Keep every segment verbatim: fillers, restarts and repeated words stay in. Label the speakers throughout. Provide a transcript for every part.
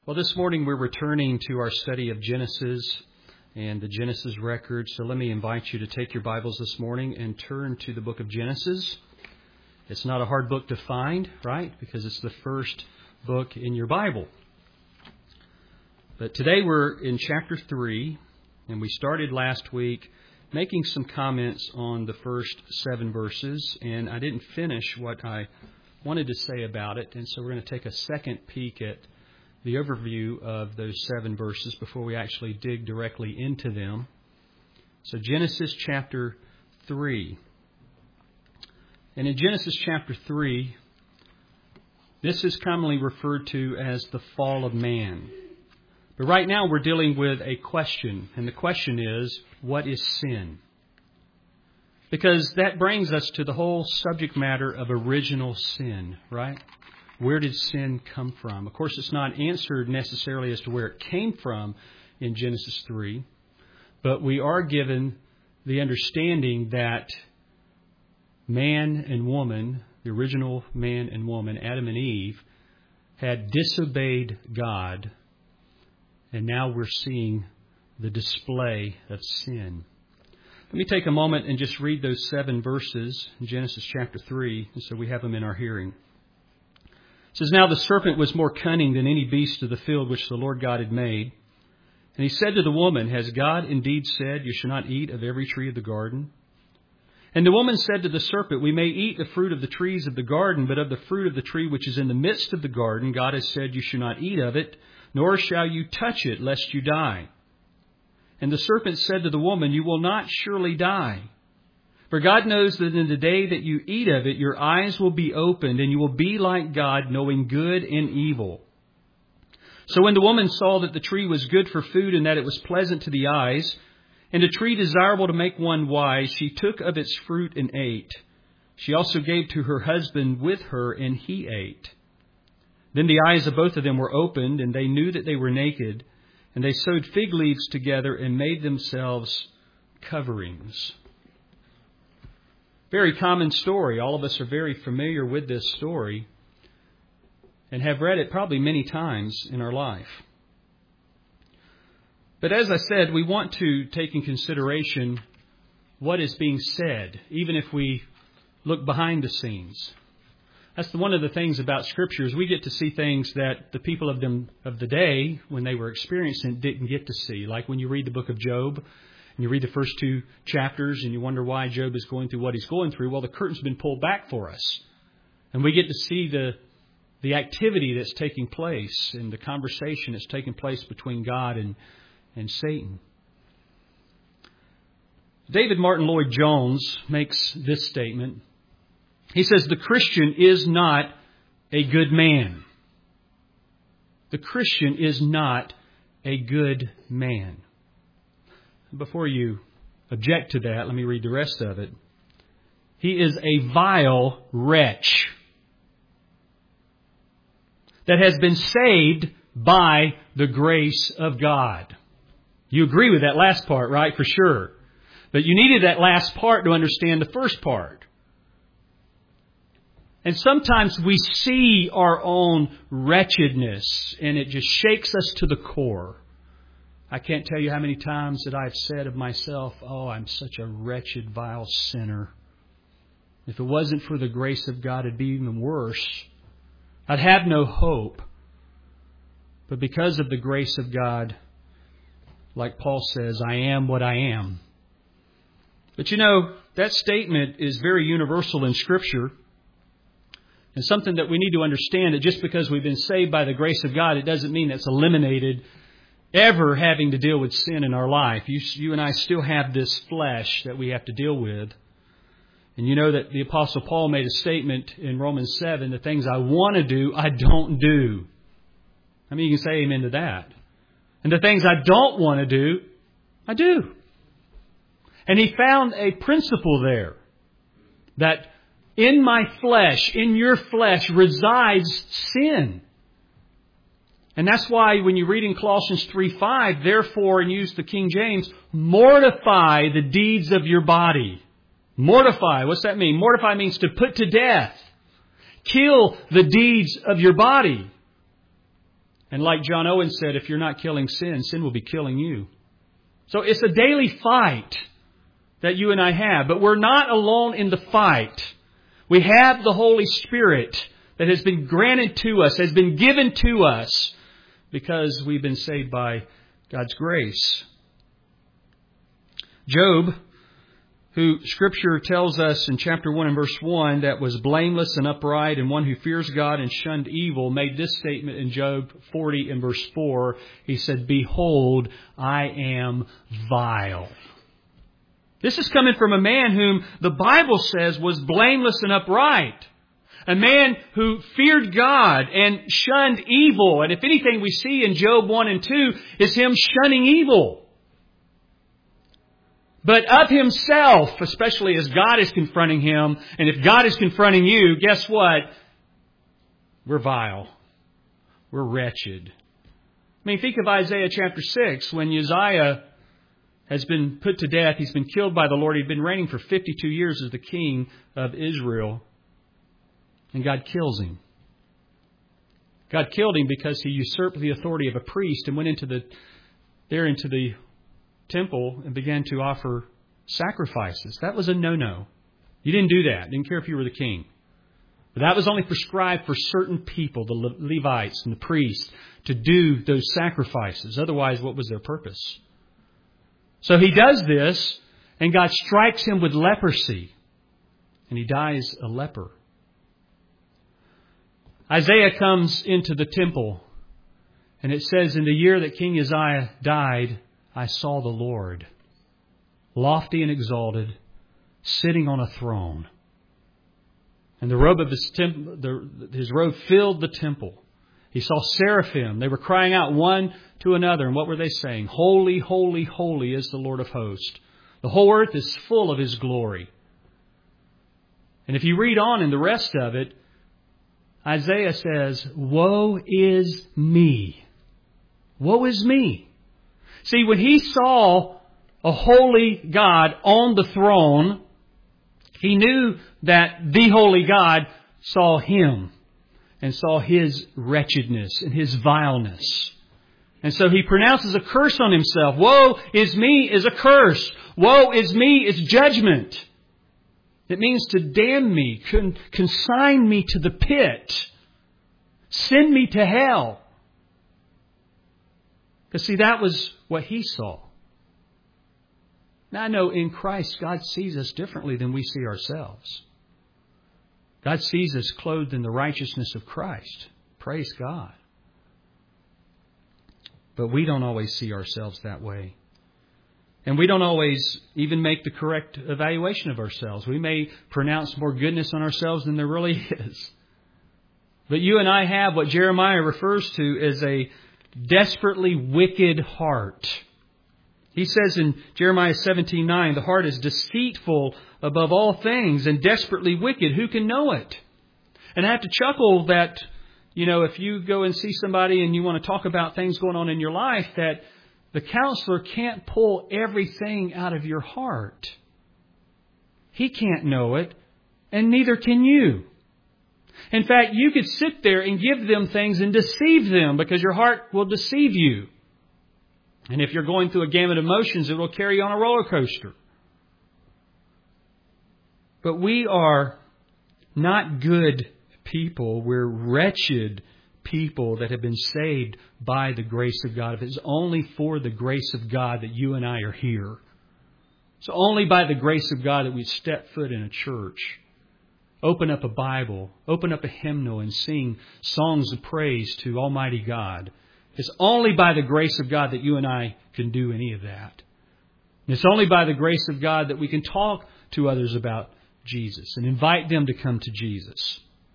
Speaker 1: Well, this morning we're returning to our study of Genesis and the Genesis record. So let me invite you to take your Bibles this morning and turn to the book of Genesis. It's not a hard book to find, right? Because it's the first book in your Bible. But today we're in chapter three, and we started last week making some comments on the first seven verses, and I didn't finish what I wanted to say about it, and so we're going to take a second peek at the overview of those seven verses before we actually dig directly into them. So Genesis chapter three. And in Genesis chapter three, this is commonly referred to as the fall of man. But right now we're dealing with a question, and the question is, what is sin? Because that brings us to the whole subject matter of original sin, right? Where did sin come from? Of course, it's not answered necessarily as to where it came from in Genesis three, but we are given the understanding that man and woman, the original man and woman, Adam and Eve, had disobeyed God, and now we're seeing the display of sin. Let me take a moment and just read those seven verses in Genesis chapter three, so we have them in our hearing. It says, "Now the serpent was more cunning than any beast of the field which the Lord God had made. And he said to the woman, Has God indeed said, You shall not eat of every tree of the garden? And the woman said to the serpent, We may eat the fruit of the trees of the garden, but of the fruit of the tree which is in the midst of the garden, God has said, You shall not eat of it, nor shall you touch it, lest you die. And the serpent said to the woman, You will not surely die. For God knows that in the day that you eat of it, your eyes will be opened, and you will be like God, knowing good and evil. So when the woman saw that the tree was good for food, and that it was pleasant to the eyes, and a tree desirable to make one wise, she took of its fruit and ate. She also gave to her husband with her, and he ate. Then the eyes of both of them were opened, and they knew that they were naked, and they sewed fig leaves together and made themselves coverings." Very common story. All of us are very familiar with this story and have read it probably many times in our life. But as I said, we want to take in consideration what is being said, even if we look behind the scenes. That's one of the things about Scripture is we get to see things that the people of them of the day, when they were experiencing it, didn't get to see. Like when you read the book of Job, and you read the first two chapters and you wonder why Job is going through what he's going through. Well, the curtain's been pulled back for us. And we get to see the the activity that's taking place and the conversation that's taking place between God and, and Satan. David Martin Lloyd-Jones makes this statement. He says, "The Christian is not a good man. The Christian is not a good man." Before you object to that, let me read the rest of it. "He is a vile wretch that has been saved by the grace of God." You agree with that last part, right? For sure. But you needed that last part to understand the first part. And sometimes we see our own wretchedness and it just shakes us to the core. I can't tell you how many times that I've said of myself, oh, I'm such a wretched, vile sinner. If it wasn't for the grace of God, it'd be even worse. I'd have no hope. But because of the grace of God, like Paul says, I am what I am. But you know, that statement is very universal in Scripture. And something that we need to understand that just because we've been saved by the grace of God, it doesn't mean that's eliminated ever having to deal with sin in our life. You, you and I still have this flesh that we have to deal with. And you know that the Apostle Paul made a statement in Romans seven, the things I want to do, I don't do. I mean, you can say amen to that. And the things I don't want to do, I do. And he found a principle there that in my flesh, in your flesh, resides sin. And that's why when you read in Colossians three five, therefore, and use the King James, mortify the deeds of your body. Mortify. What's that mean? Mortify means to put to death. Kill the deeds of your body. And like John Owen said, if you're not killing sin, sin will be killing you. So it's a daily fight that you and I have. But we're not alone in the fight. We have the Holy Spirit that has been granted to us, has been given to us, because we've been saved by God's grace. Job, who Scripture tells us in chapter one and verse one that was blameless and upright and one who fears God and shunned evil, made this statement in Job forty and verse four. He said, "Behold, I am vile." This is coming from a man whom the Bible says was blameless and upright. A man who feared God and shunned evil. And if anything we see in Job one and two is him shunning evil. But of himself, especially as God is confronting him, and if God is confronting you, guess what? We're vile. We're wretched. I mean, think of Isaiah chapter six, when Uzziah has been put to death. He's been killed by the Lord. He'd been reigning for fifty-two years as the king of Israel. And God kills him. God killed him because he usurped the authority of a priest and went into the there into the temple and began to offer sacrifices. That was a no-no. You didn't do that. Didn't care if you were the king. But that was only prescribed for certain people, the Levites and the priests, to do those sacrifices. Otherwise, what was their purpose? So he does this, and God strikes him with leprosy, and he dies a leper. Isaiah comes into the temple, and it says, "In the year that King Uzziah died, I saw the Lord, lofty and exalted, sitting on a throne. And the robe of his temple, the, his robe filled the temple. He saw seraphim. They were crying out one to another. And what were they saying? Holy, holy, holy is the Lord of hosts. The whole earth is full of His glory." And if you read on in the rest of it, Isaiah says, "Woe is me. Woe is me." See, when he saw a holy God on the throne, he knew that the holy God saw him and saw his wretchedness and his vileness. And so he pronounces a curse on himself. Woe is me is a curse. Woe is me is judgment. It means to damn me, con- consign me to the pit, send me to hell. Because see, that was what he saw. Now I know in Christ, God sees us differently than we see ourselves. God sees us clothed in the righteousness of Christ. Praise God. But we don't always see ourselves that way. And we don't always even make the correct evaluation of ourselves. We may pronounce more goodness on ourselves than there really is. But you and I have what Jeremiah refers to as a desperately wicked heart. He says in Jeremiah seventeen nine, "The heart is deceitful above all things and desperately wicked. Who can know it?" And I have to chuckle that, you know, if you go and see somebody and you want to talk about things going on in your life, that the counselor can't pull everything out of your heart. He can't know it, and neither can you. In fact, you could sit there and give them things and deceive them because your heart will deceive you. And if you're going through a gamut of emotions, it will carry you on a roller coaster. But we are not good people. We're wretched people that have been saved by the grace of God. If it's only for the grace of God that you and I are here. It's only by the grace of God that we step foot in a church, open up a Bible, open up a hymnal and sing songs of praise to Almighty God. It's only by the grace of God that you and I can do any of that. And it's only by the grace of God that we can talk to others about Jesus and invite them to come to Jesus.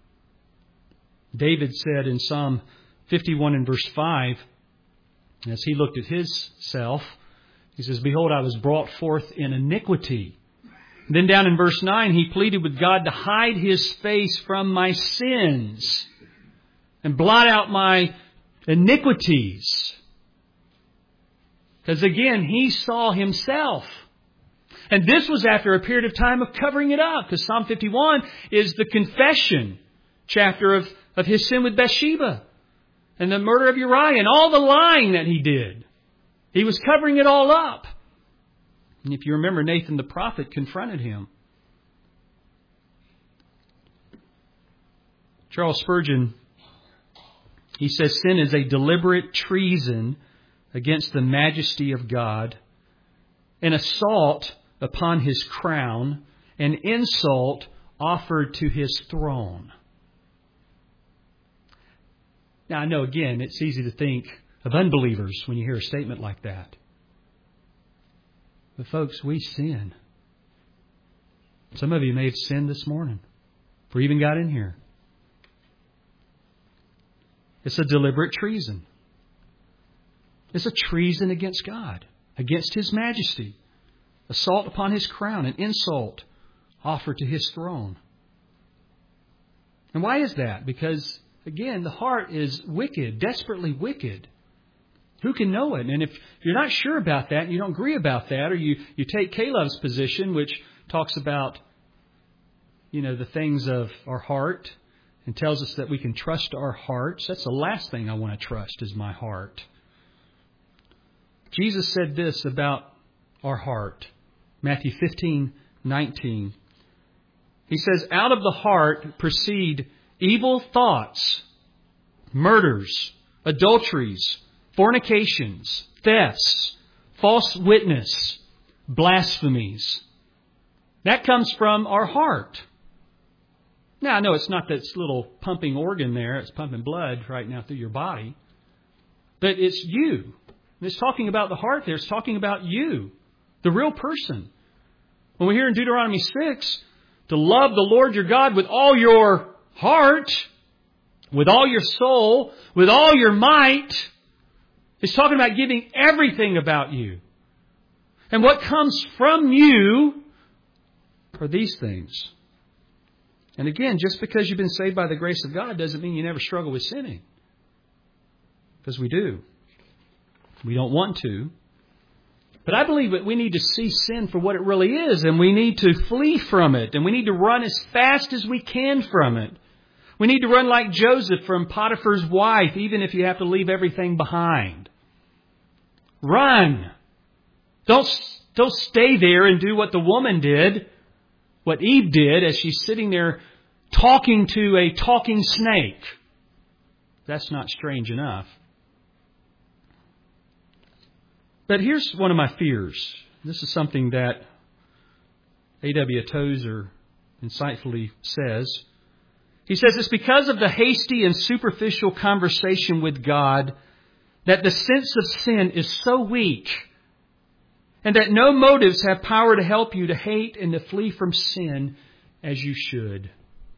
Speaker 1: David said in Psalm fifty-one and verse five, as he looked at his self, he says, "Behold, I was brought forth in iniquity." Then down in verse nine, he pleaded with God to hide His face from my sins and blot out my iniquities. Because again, he saw himself. And this was after a period of time of covering it up. Because Psalm fifty-one is the confession chapter of, of his sin with Bathsheba. and the murder of Uriah and all the lying that he did. He was covering it all up. And if you remember, Nathan the prophet confronted him. Charles Spurgeon, he says, sin is a deliberate treason against the majesty of God, an assault upon His crown, an insult offered to His throne. Now, I know, again, it's easy to think of unbelievers when you hear a statement like that. But folks, we sin. Some of you may have sinned this morning before you even got in here. It's a deliberate treason. It's a treason against God, against His majesty. Assault upon His crown, an insult offered to His throne. And why is that? Because, again, the heart is wicked, desperately wicked. Who can know it? And if you're not sure about that, and you don't agree about that, or you, you take Caleb's position, which talks about, you know, the things of our heart, and tells us that we can trust our hearts. That's the last thing I want to trust is my heart. Jesus said this about our heart. Matthew fifteen nineteen. He says, out of the heart proceed evil thoughts, murders, adulteries, fornications, thefts, false witness, blasphemies. That comes from our heart. Now, I know it's not this little pumping organ there. It's pumping blood right now through your body. But it's you. And it's talking about the heart there. It's talking about you, the real person. When we hear in Deuteronomy six, to love the Lord your God with all your heart, with all your soul, with all your might, it's talking about giving everything about you. And what comes from you are these things. And again, just because you've been saved by the grace of God doesn't mean you never struggle with sinning. Because we do. We don't want to. But I believe that we need to see sin for what it really is. And we need to flee from it. And we need to run as fast as we can from it. We need to run like Joseph from Potiphar's wife, even if you have to leave everything behind. Run. Don't, don't stay there and do what the woman did. What Eve did as she's sitting there talking to a talking snake. That's not strange enough. But here's one of my fears. This is something that A W Tozer insightfully says. He says it's because of the hasty and superficial conversation with God that the sense of sin is so weak, and that no motives have power to help you to hate and to flee from sin as you should.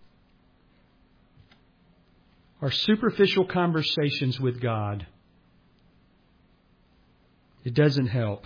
Speaker 1: Our superficial conversations with God, it doesn't help.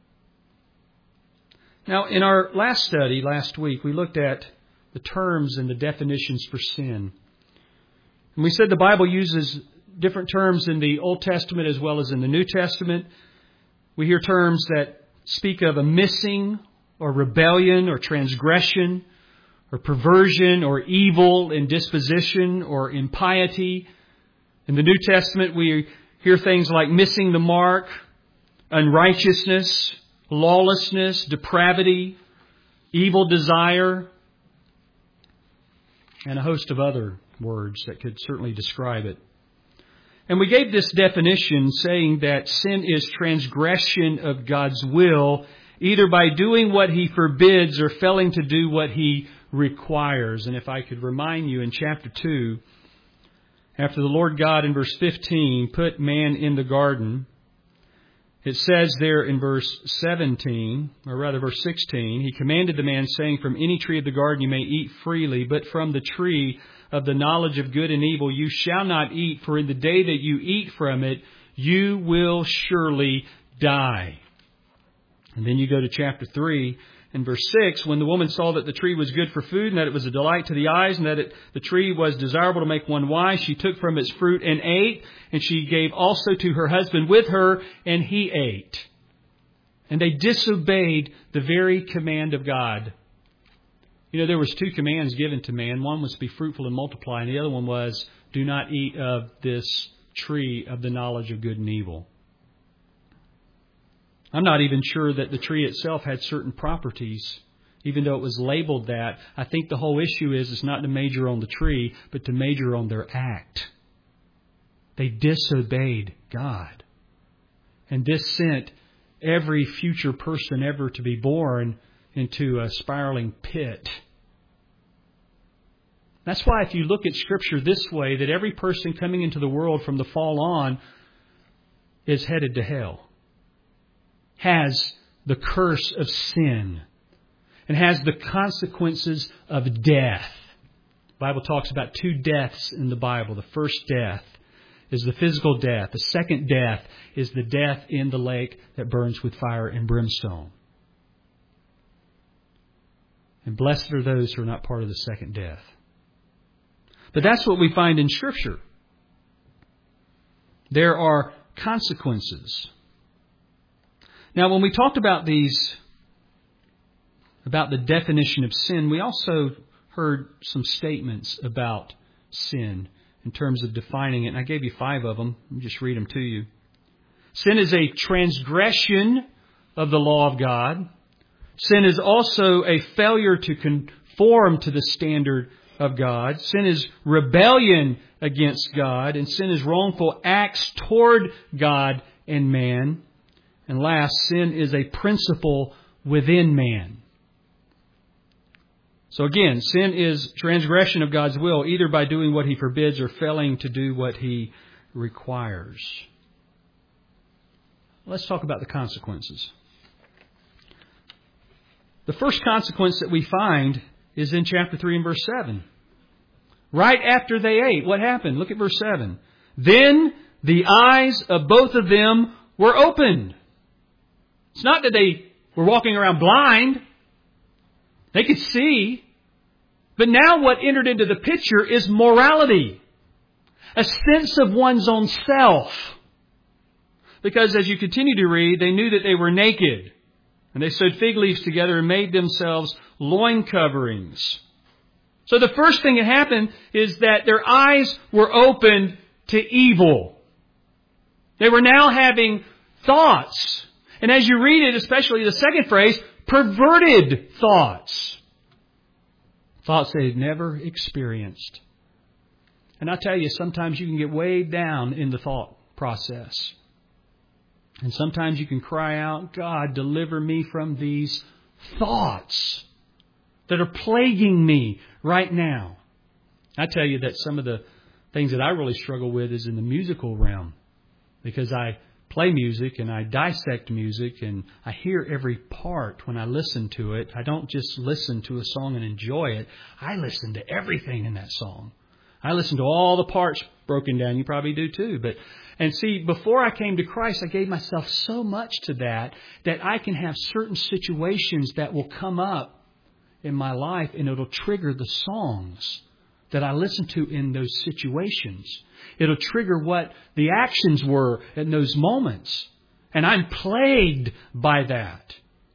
Speaker 1: Now, in our last study, last week, we looked at the terms and the definitions for sin. And we said the Bible uses different terms in the Old Testament as well as in the New Testament. We hear terms that speak of a missing or rebellion or transgression or perversion or evil in disposition or impiety. In the New Testament, we hear things like missing the mark, unrighteousness, lawlessness, depravity, evil desire, and a host of other words that could certainly describe it. And we gave this definition saying that sin is transgression of God's will, either by doing what He forbids or failing to do what He requires. And if I could remind you in chapter two, after the Lord God in verse fifteen put man in the garden, it says there in verse seventeen, or rather verse sixteen, He commanded the man, saying, from any tree of the garden you may eat freely, but from the tree of the knowledge of good and evil you shall not eat, for in the day that you eat from it, you will surely die. And then you go to chapter three and verse six, when the woman saw that the tree was good for food, and that it was a delight to the eyes, and that it, the tree was desirable to make one wise, she took from its fruit and ate, and she gave also to her husband with her, and he ate. And they disobeyed the very command of God. You know, there was two commands given to man. One was to be fruitful and multiply, and the other one was, do not eat of this tree of the knowledge of good and evil. I'm not even sure that the tree itself had certain properties, even though it was labeled that. I think the whole issue is it's not to major on the tree, but to major on their act. They disobeyed God. And this sent every future person ever to be born into a spiraling pit. That's why if you look at Scripture this way, that every person coming into the world from the fall on is headed to hell, has the curse of sin, and has the consequences of death. The Bible talks about two deaths in the Bible. The first death is the physical death. The second death is the death in the lake that burns with fire and brimstone. And blessed are those who are not part of the second death. But that's what we find in Scripture. There are consequences. Now, when we talked about these, about the definition of sin, we also heard some statements about sin in terms of defining it. And I gave you five of them. Let me just read them to you. Sin is a transgression of the law of God. Sin is also a failure to conform to the standard of God. Sin is rebellion against God. And sin is wrongful acts toward God and man. And last, sin is a principle within man. So again, sin is transgression of God's will, either by doing what He forbids or failing to do what He requires. Let's talk about the consequences. The first consequence that we find is in chapter three and verse seven. Right after they ate, what happened? Look at verse seven. Then the eyes of both of them were opened. It's not that they were walking around blind. They could see. But now what entered into the picture is morality. A sense of one's own self. Because as you continue to read, they knew that they were naked. And they sewed fig leaves together and made themselves loin coverings. So the first thing that happened is that their eyes were opened to evil. They were now having thoughts. And as you read it, especially the second phrase, perverted thoughts. Thoughts they had never experienced. And I tell you, sometimes you can get weighed down in the thought process. And sometimes you can cry out, God, deliver me from these thoughts that are plaguing me right now. I tell you that some of the things that I really struggle with is in the musical realm. Because I play music and I dissect music and I hear every part when I listen to it. I don't just listen to a song and enjoy it. I listen to everything in that song. I listen to all the parts broken down. You probably do too. But and see, before I came to Christ, I gave myself so much to that that I can have certain situations that will come up in my life and it'll trigger the songs that I listen to in those situations. It'll trigger what the actions were in those moments. And I'm plagued by that.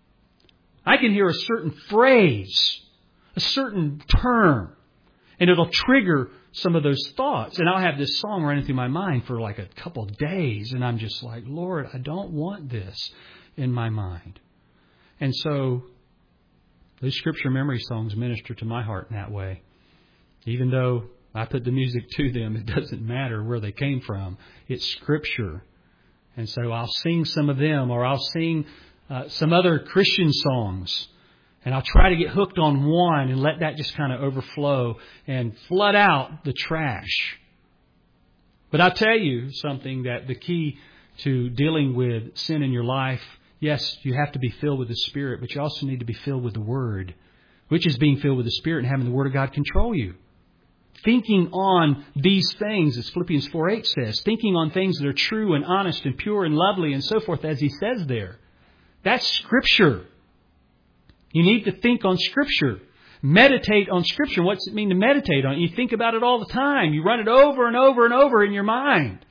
Speaker 1: I can hear a certain phrase, a certain term, and it'll trigger some of those thoughts. And I'll have this song running through my mind for like a couple of days. And I'm just like, Lord, I don't want this in my mind. And so those scripture memory songs minister to my heart in that way. Even though I put the music to them, it doesn't matter where they came from. It's Scripture. And so I'll sing some of them, or I'll sing uh, some other Christian songs. And I'll try to get hooked on one and let that just kind of overflow and flood out the trash. But I'll tell you something, that the key to dealing with sin in your life, yes, you have to be filled with the Spirit, but you also need to be filled with the Word, which is being filled with the Spirit and having the Word of God control you. Thinking on these things, as Philippians four eight says, thinking on things that are true and honest and pure and lovely and so forth, as he says there. That's Scripture. You need to think on Scripture. Meditate on Scripture. What's it mean to meditate on it? You think about it all the time. You run it over and over and over in your mind.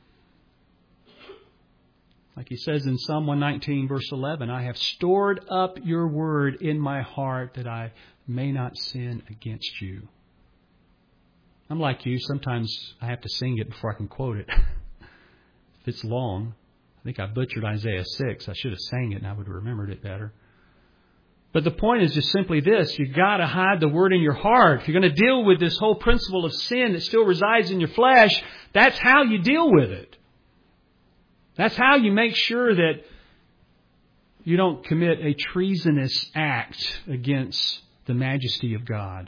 Speaker 1: Like he says in Psalm one nineteen, verse eleven, I have stored up your word in my heart that I may not sin against you. I'm like you. Sometimes I have to sing it before I can quote it. It's long. I think I butchered Isaiah six. I should have sang it and I would have remembered it better. But the point is just simply this. You've got to hide the Word in your heart. If you're going to deal with this whole principle of sin that still resides in your flesh, that's how you deal with it. That's how you make sure that you don't commit a treasonous act against the majesty of God.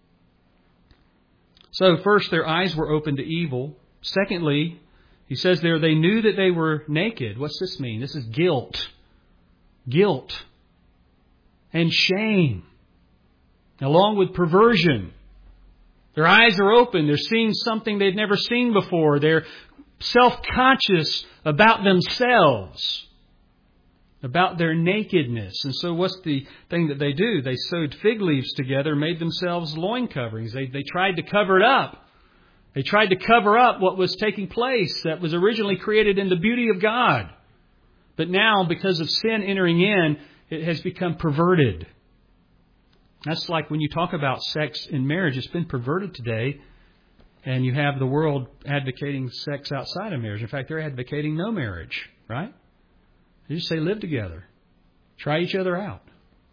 Speaker 1: So first, their eyes were open to evil. Secondly, he says there, they knew that they were naked. What's this mean? This is guilt. Guilt. And shame. Along with perversion. Their eyes are open. They're seeing something they've never seen before. They're self-conscious about themselves. About their nakedness. And so what's the thing that they do? They sewed fig leaves together, made themselves loin coverings. They, they tried to cover it up. They tried to cover up what was taking place that was originally created in the beauty of God. But now, because of sin entering in, it has become perverted. That's like when you talk about sex in marriage. It's been perverted today. And you have the world advocating sex outside of marriage. In fact, they're advocating no marriage, right? They just say live together. Try each other out.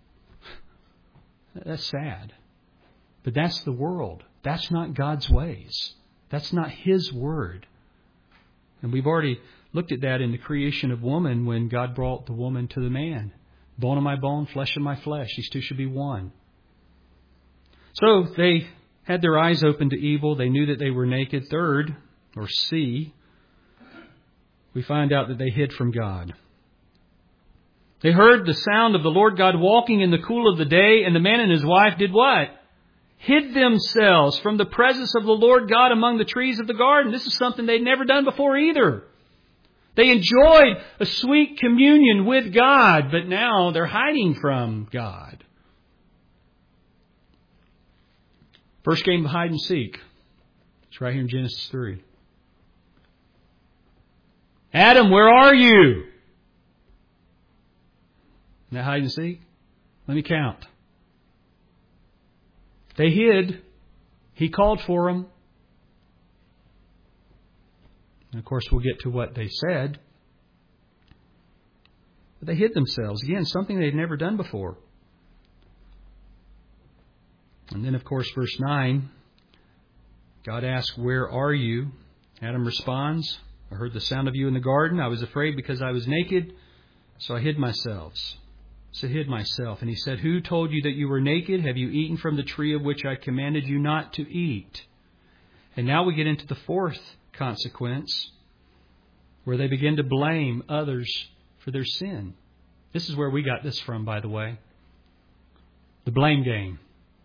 Speaker 1: That's sad. But that's the world. That's not God's ways. That's not His Word. And we've already looked at that in the creation of woman when God brought the woman to the man. Bone of my bone, flesh of my flesh. These two should be one. So they had their eyes open to evil. They knew that they were naked. Third, or C, we find out that they hid from God. They heard the sound of the Lord God walking in the cool of the day, and the man and his wife did what? Hid themselves from the presence of the Lord God among the trees of the garden. This is something they'd never done before either. They enjoyed a sweet communion with God, but now they're hiding from God. First game of hide and seek. It's right here in Genesis three. Adam, where are you? Isn't that hide and seek? Let me count. They hid. He called for them. And of course, we'll get to what they said. But they hid themselves. Again, something they'd never done before. And then, of course, verse nine, God asks, where are you? Adam responds, I heard the sound of you in the garden. I was afraid because I was naked, so I hid myself. So I hid myself. And he said, who told you that you were naked? Have you eaten from the tree of which I commanded you not to eat? And now we get into the fourth consequence, where they begin to blame others for their sin. This is where we got this from, by the way. The blame game.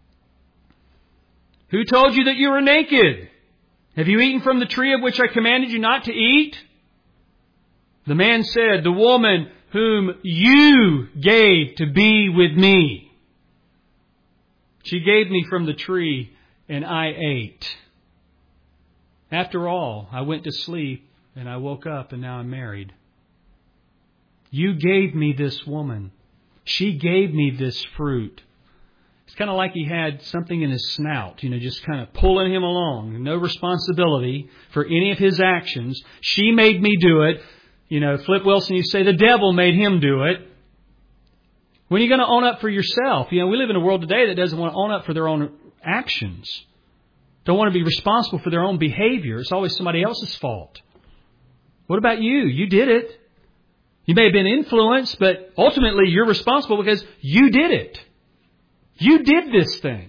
Speaker 1: Who told you that you were naked? Have you eaten from the tree of which I commanded you not to eat? The man said, the woman whom you gave to be with me. She gave me from the tree and I ate. After all, I went to sleep and I woke up and now I'm married. You gave me this woman. She gave me this fruit. It's kind of like he had something in his snout, you know, just kind of pulling him along. No responsibility for any of his actions. She made me do it. You know, Flip Wilson used to say the devil made him do it. When are you going to own up for yourself? You know, we live in a world today that doesn't want to own up for their own actions. Don't want to be responsible for their own behavior. It's always somebody else's fault. What about you? You did it. You may have been influenced, but ultimately you're responsible because you did it. You did this thing.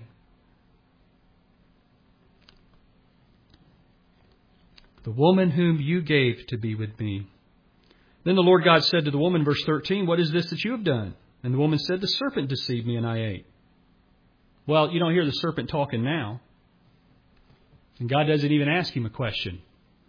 Speaker 1: The woman whom you gave to be with me. Then the Lord God said to the woman, verse thirteen, what is this that you have done? And the woman said, the serpent deceived me and I ate. Well, you don't hear the serpent talking now. And God doesn't even ask him a question.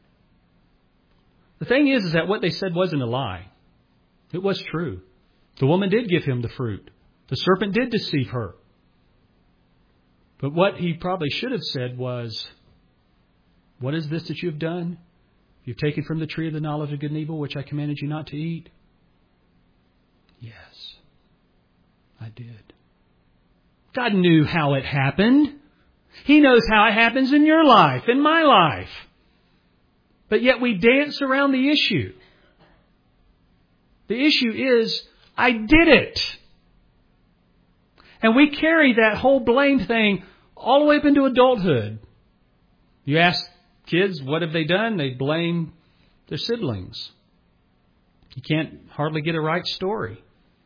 Speaker 1: The thing is, is that what they said wasn't a lie. It was true. The woman did give him the fruit. The serpent did deceive her. But what he probably should have said was, what is this that you have done? You've taken from the tree of the knowledge of good and evil, which I commanded you not to eat. Yes, I did. God knew how it happened. He knows how it happens in your life, in my life. But yet we dance around the issue. The issue is, I did it. And we carry that whole blame thing all the way up into adulthood. You ask kids, what have they done? They blame their siblings. You can't hardly get a right story.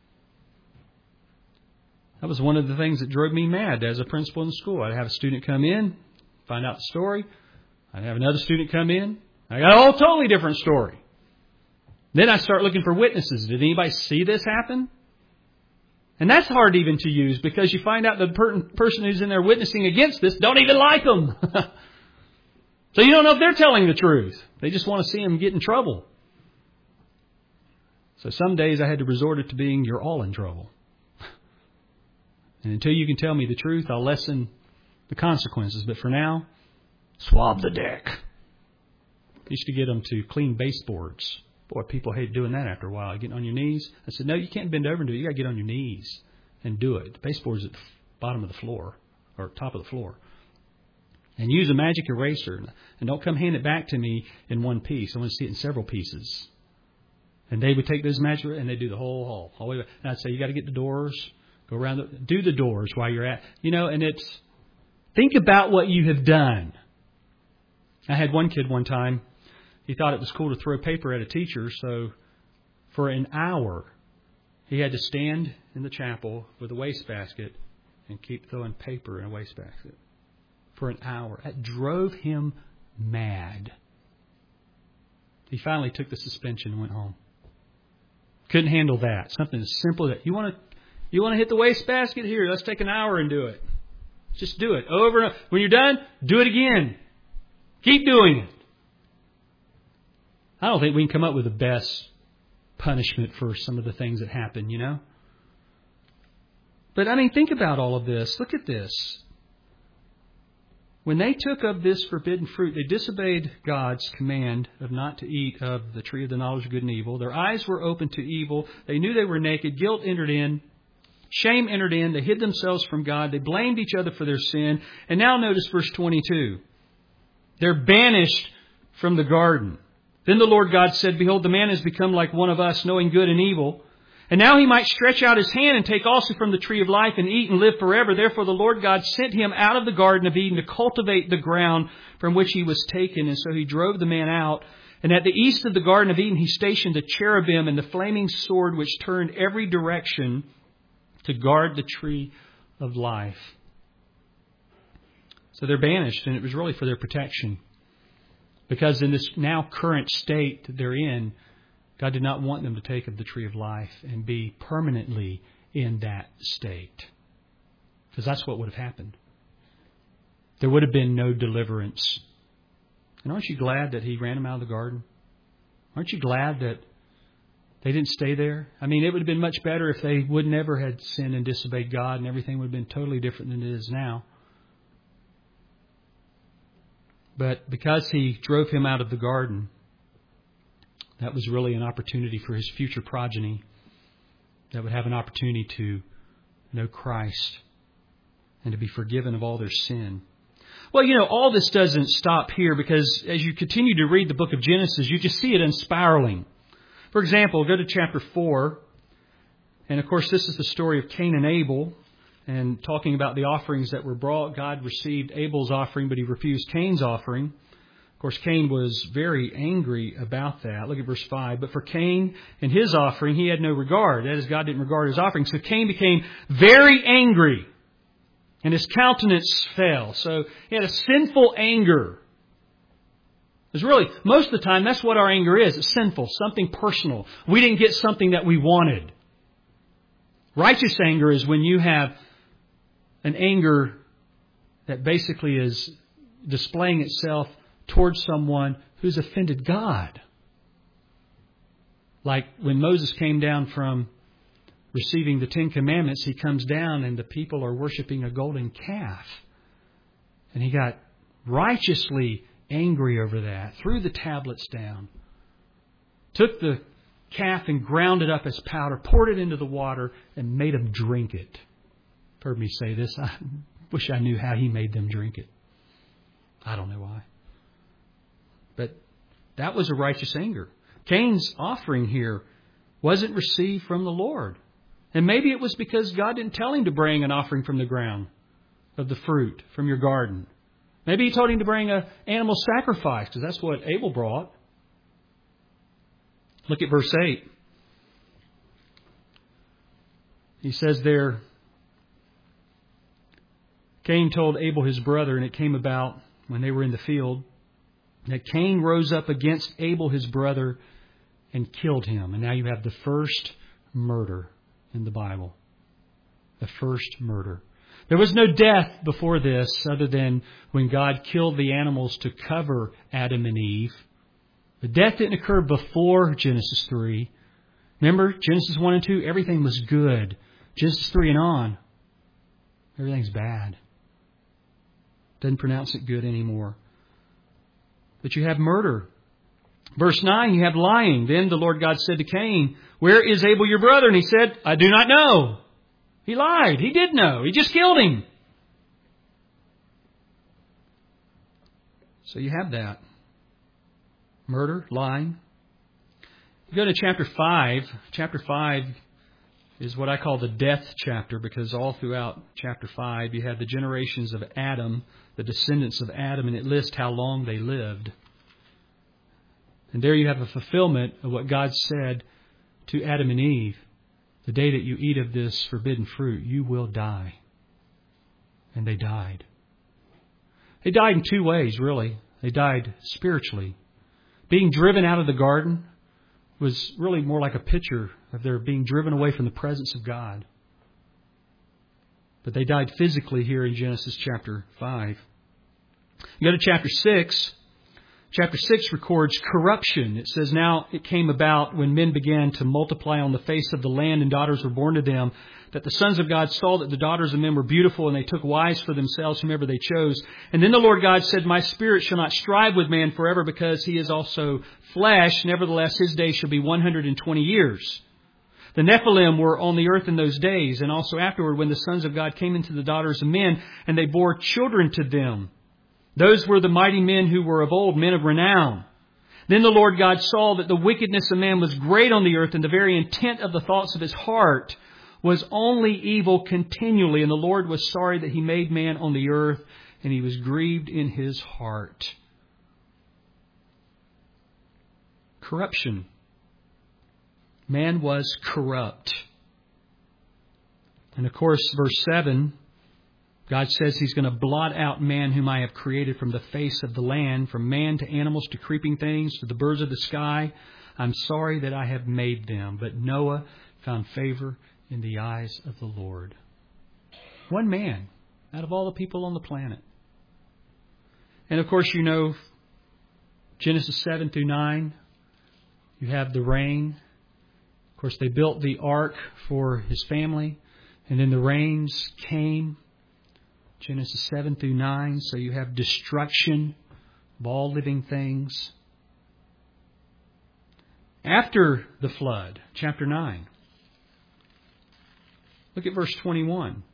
Speaker 1: That was one of the things that drove me mad as a principal in the school. I'd have a student come in, find out the story. I'd have another student come in. I got a whole totally different story. Then I start looking for witnesses. Did anybody see this happen? And that's hard even to use because you find out the per- person who's in there witnessing against this don't even like them. So you don't know if they're telling the truth. They just want to see them get in trouble. So some days I had to resort it to being, you're all in trouble. And until you can tell me the truth, I'll lessen the consequences. But for now, swab the deck. I used to get them to clean baseboards. Boy, people hate doing that after a while. Getting on your knees. I said, no, you can't bend over and do it. You got to get on your knees and do it. The baseboard's at the bottom of the floor or top of the floor. And use a magic eraser. And don't come hand it back to me in one piece. I want to see it in several pieces. And they would take those magic and they do the whole hall. All the way back. And I'd say, you got to get the doors. Go around, the, do the doors while you're at, you know, and it's, think about what you have done. I had one kid one time, he thought it was cool to throw paper at a teacher, so for an hour, he had to stand in the chapel with a wastebasket and keep throwing paper in a wastebasket for an hour. That drove him mad. He finally took the suspension and went home. Couldn't handle that. Something as simple as that. You want to You want to hit the wastebasket? Here, let's take an hour and do it. Just do it over and over. When you're done, do it again. Keep doing it. I don't think we can come up with the best punishment for some of the things that happen, you know. But, I mean, think about all of this. Look at this. When they took of this forbidden fruit, they disobeyed God's command of not to eat of the tree of the knowledge of good and evil. Their eyes were open to evil. They knew they were naked. Guilt entered in. Shame entered in. They hid themselves from God. They blamed each other for their sin. And now notice verse twenty-two. They're banished from the garden. Then the Lord God said, behold, the man has become like one of us, knowing good and evil. And now he might stretch out his hand and take also from the tree of life and eat and live forever. Therefore the Lord God sent him out of the Garden of Eden to cultivate the ground from which he was taken. And so he drove the man out. And at the east of the Garden of Eden he stationed a cherubim and the flaming sword which turned every direction to guard the tree of life. So they're banished, and it was really for their protection. Because in this now current state that they're in, God did not want them to take of the tree of life and be permanently in that state. Because that's what would have happened. There would have been no deliverance. And aren't you glad that he ran them out of the garden? Aren't you glad that they didn't stay there? I mean, it would have been much better if they would never had sinned and disobeyed God, and everything would have been totally different than it is now. But because he drove him out of the garden, that was really an opportunity for his future progeny that would have an opportunity to know Christ and to be forgiven of all their sin. Well, you know, all this doesn't stop here, because as you continue to read the book of Genesis, you just see it unspiraling. For example, go to chapter four. And of course, this is the story of Cain and Abel. And talking about the offerings that were brought, God received Abel's offering, but he refused Cain's offering. Of course, Cain was very angry about that. Look at verse five. But for Cain and his offering, he had no regard. That is, God didn't regard his offering. So Cain became very angry, and his countenance fell. So he had a sinful anger. It's really, most of the time, that's what our anger is. It's sinful, something personal. We didn't get something that we wanted. Righteous anger is when you have an anger that basically is displaying itself towards someone who's offended God. Like when Moses came down from receiving the Ten Commandments, he comes down and the people are worshiping a golden calf. And he got righteously angry over that, threw the tablets down, took the calf and ground it up as powder, poured it into the water, and made them drink it. You've heard me say this. I wish I knew how he made them drink it. I don't know why. But That was a righteous anger. Cain's offering here wasn't received from the Lord. And maybe it was because God didn't tell him to bring an offering from the ground of the fruit from your garden. Maybe He told him to bring an animal sacrifice, because that's what Abel brought. Look at verse eight. He says there, Cain told Abel his brother, and it came about when they were in the field, that Cain rose up against Abel his brother and killed him. And now you have the first murder in the Bible. The first murder. There was no death before this other than when God killed the animals to cover Adam and Eve. The death didn't occur before Genesis three. Remember, Genesis one and two, everything was good. Genesis three and on, everything's bad. Doesn't pronounce it good anymore. But you have murder. Verse nine, you have lying. Then the Lord God said to Cain, "Where is Abel your brother?" And he said, "I do not know." He lied. He did know. He just killed him. So you have that. Murder, lying. You go to chapter five. Chapter five is what I call the death chapter, because all throughout chapter five you have the generations of Adam, the descendants of Adam, and it lists how long they lived. And there you have a fulfillment of what God said to Adam and Eve. The day that you eat of this forbidden fruit, you will die. And they died. They died in two ways, really. They died spiritually. Being driven out of the garden was really more like a picture of their being driven away from the presence of God. But they died physically here in Genesis chapter five. You go to chapter six. Chapter six records corruption. It says, "Now it came about when men began to multiply on the face of the land and daughters were born to them, that the sons of God saw that the daughters of men were beautiful, and they took wives for themselves whomever they chose. And then the Lord God said, My spirit shall not strive with man forever, because he is also flesh. Nevertheless, his days shall be one hundred twenty years. The Nephilim were on the earth in those days, and also afterward when the sons of God came into the daughters of men, and they bore children to them. Those were the mighty men who were of old, men of renown. Then the Lord God saw that the wickedness of man was great on the earth, and the very intent of the thoughts of his heart was only evil continually. And the Lord was sorry that He made man on the earth, and He was grieved in His heart." Corruption. Man was corrupt. And of course, verse seven, God says He's going to blot out man whom I have created from the face of the land, from man to animals to creeping things to the birds of the sky. I'm sorry that I have made them. But Noah found favor in the eyes of the Lord. One man out of all the people on the planet. And of course, you know, Genesis seven through nine, you have the rain. Of course, they built the ark for his family, and then the rains came. Genesis seven through nine, so you have destruction of all living things. After the flood, chapter nine, look at verse twenty-one.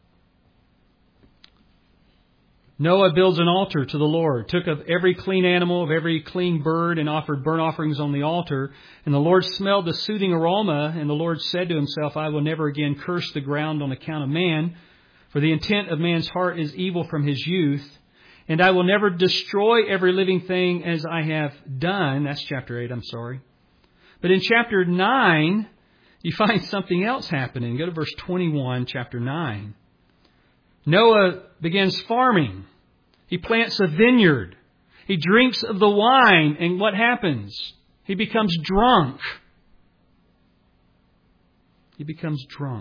Speaker 1: Noah builds an altar to the Lord, took of every clean animal, of every clean bird, and offered burnt offerings on the altar. And the Lord smelled the soothing aroma, and the Lord said to Himself, I will never again curse the ground on account of man, for the intent of man's heart is evil from his youth. And I will never destroy every living thing as I have done. That's chapter eight, I'm sorry. But in chapter nine, you find something else happening. Go to verse twenty-one, chapter nine. Noah begins farming. He plants a vineyard. He drinks of the wine. And what happens? He becomes drunk. He becomes drunk.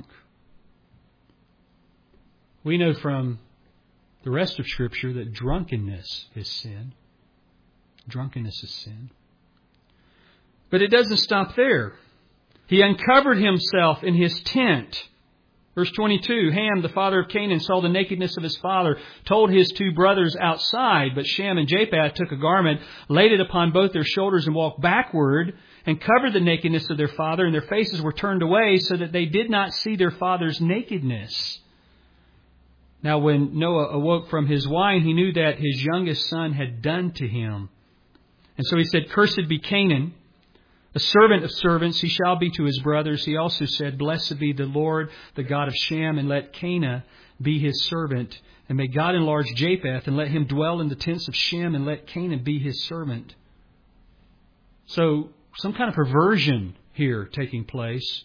Speaker 1: We know from the rest of Scripture that drunkenness is sin. Drunkenness is sin. But it doesn't stop there. He uncovered himself in his tent. Verse twenty-two, Ham, the father of Canaan, saw the nakedness of his father, told his two brothers outside. But Shem and Japheth took a garment, laid it upon both their shoulders, and walked backward, and covered the nakedness of their father, and their faces were turned away, so that they did not see their father's nakedness. Now when Noah awoke from his wine, he knew that his youngest son had done to him. And so he said, "Cursed be Canaan, a servant of servants, he shall be to his brothers." He also said, "Blessed be the Lord, the God of Shem, and let Canaan be his servant. And may God enlarge Japheth, and let him dwell in the tents of Shem, and let Canaan be his servant." So, some kind of perversion here taking place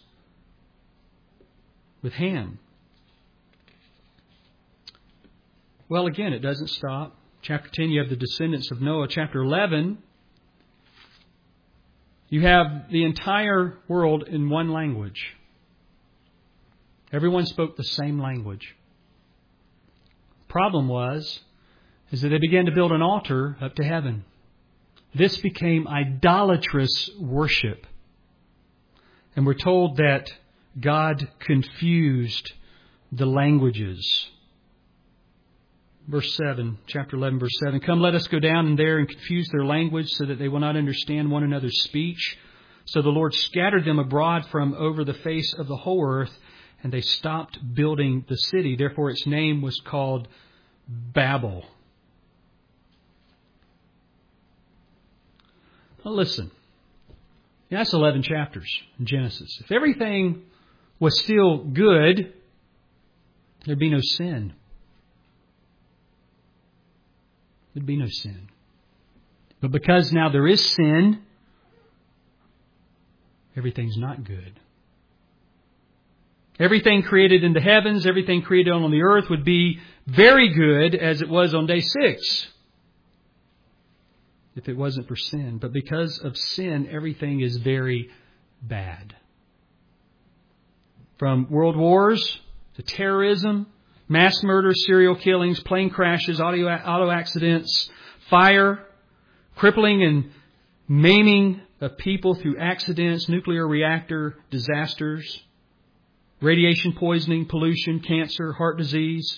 Speaker 1: with Ham. Well, again, it doesn't stop. Chapter ten, you have the descendants of Noah. Chapter eleven, you have the entire world in one language. Everyone spoke the same language. Problem was, is that they began to build an altar up to heaven. This became idolatrous worship. And we're told that God confused the languages. Verse seven, chapter eleven, verse seven. "Come, let us go down in there and confuse their language so that they will not understand one another's speech." So the Lord scattered them abroad from over the face of the whole earth, and they stopped building the city. Therefore its name was called Babel. Now listen. Yeah, that's eleven chapters in Genesis. If everything was still good, there'd be no sin. There'd be no sin. But because now there is sin, everything's not good. Everything created in the heavens, everything created on the earth would be very good as it was on day six, if it wasn't for sin. But because of sin, everything is very bad. From world wars to terrorism, mass murder, serial killings, plane crashes, auto, auto accidents, fire, crippling and maiming of people through accidents, nuclear reactor disasters, radiation poisoning, pollution, cancer, heart disease,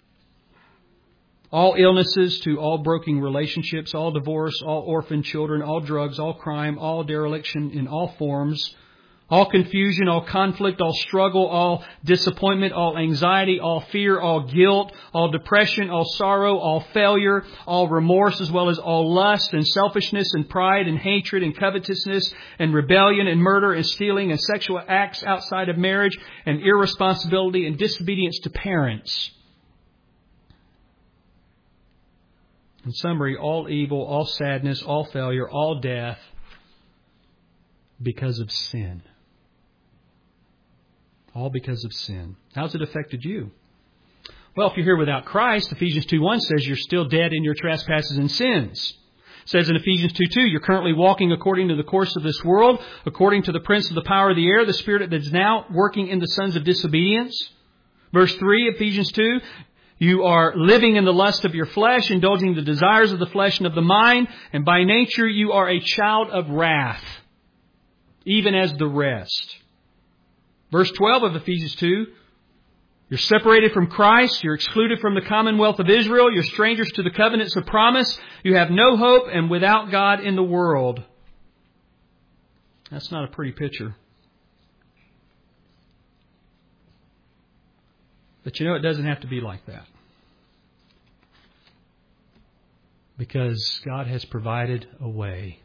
Speaker 1: all illnesses to all broken relationships, all divorce, all orphan children, all drugs, all crime, all dereliction in all forms, all confusion, all conflict, all struggle, all disappointment, all anxiety, all fear, all guilt, all depression, all sorrow, all failure, all remorse, as well as all lust and selfishness and pride and hatred and covetousness and rebellion and murder and stealing and sexual acts outside of marriage and irresponsibility and disobedience to parents. In summary, all evil, all sadness, all failure, all death because of sin. All because of sin. How's it affected you? Well, if you're here without Christ, Ephesians two one says you're still dead in your trespasses and sins. It says in Ephesians two two, you're currently walking according to the course of this world, according to the prince of the power of the air, the spirit that is now working in the sons of disobedience. Verse three, Ephesians two, you are living in the lust of your flesh, indulging the desires of the flesh and of the mind, and by nature you are a child of wrath, even as the rest. Verse twelve of Ephesians two, you're separated from Christ, you're excluded from the commonwealth of Israel, you're strangers to the covenants of promise, you have no hope and without God in the world. That's not a pretty picture. But you know, it doesn't have to be like that. Because God has provided a way.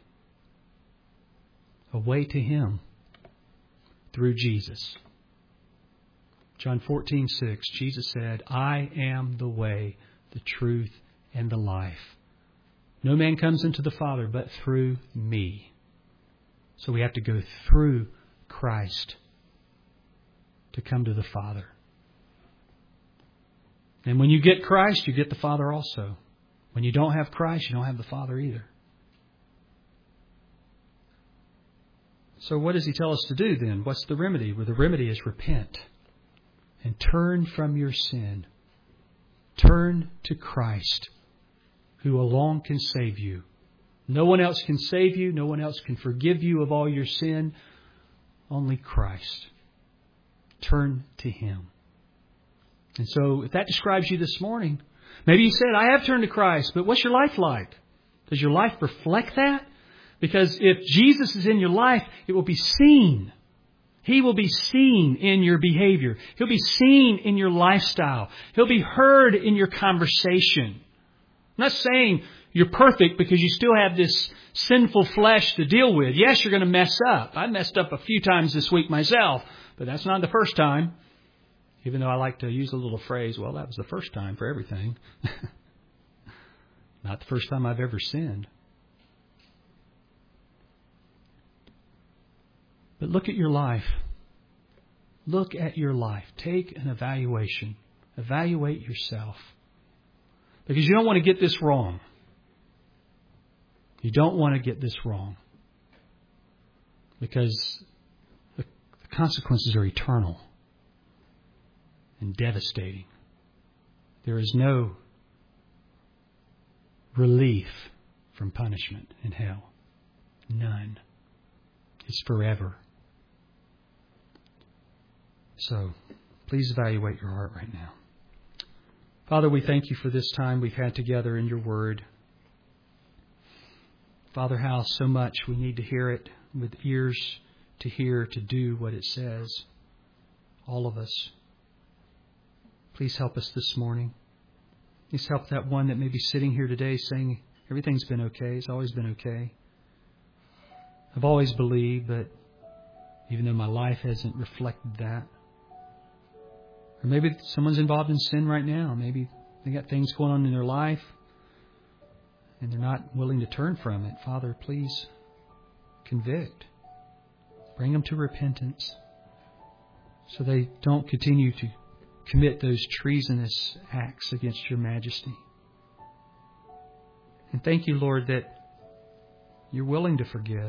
Speaker 1: A way to Him. Through Jesus. John fourteen six, Jesus said, I am the way, the truth, and the life. No man comes into the Father but through me. So we have to go through Christ to come to the Father. And when you get Christ, you get the Father also. When you don't have Christ, you don't have the Father either. So what does He tell us to do then? What's the remedy? Well, the remedy is repent and turn from your sin. Turn to Christ, who alone can save you. No one else can save you. No one else can forgive you of all your sin. Only Christ. Turn to Him. And so if that describes you this morning, maybe you said, I have turned to Christ, but what's your life like? Does your life reflect that? Because if Jesus is in your life, it will be seen. He will be seen in your behavior. He'll be seen in your lifestyle. He'll be heard in your conversation. I'm not saying you're perfect because you still have this sinful flesh to deal with. Yes, you're going to mess up. I messed up a few times this week myself, but that's not the first time. Even though I like to use a little phrase, well, that was the first time for everything. Not the first time I've ever sinned. But look at your life. Look at your life. Take an evaluation. Evaluate yourself. Because you don't want to get this wrong. You don't want to get this wrong. Because the consequences are eternal and devastating. There is no relief from punishment in hell. None. It's forever. So, please evaluate your heart right now. Father, we thank you for this time we've had together in your word. Father, how so much we need to hear it with ears to hear, to do what it says. All of us. Please help us this morning. Please help that one that may be sitting here today saying, everything's been okay, it's always been okay. I've always believed, but even though my life hasn't reflected that. Or maybe someone's involved in sin right now. Maybe they got things going on in their life and they're not willing to turn from it. Father, please convict. Bring them to repentance so they don't continue to commit those treasonous acts against your majesty. And thank you, Lord, that you're willing to forgive.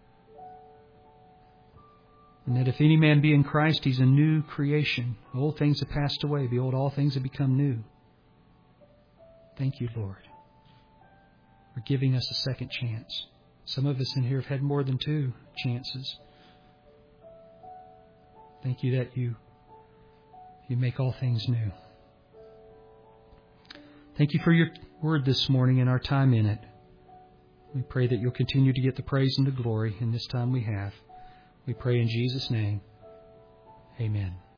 Speaker 1: And that if any man be in Christ, he's a new creation. Old things have passed away. Behold, all things have become new. Thank you, Lord, for giving us a second chance. Some of us in here have had more than two chances. Thank you that you, you make all things new. Thank you for your word this morning and our time in it. We pray that you'll continue to get the praise and the glory in this time we have. We pray in Jesus' name. Amen.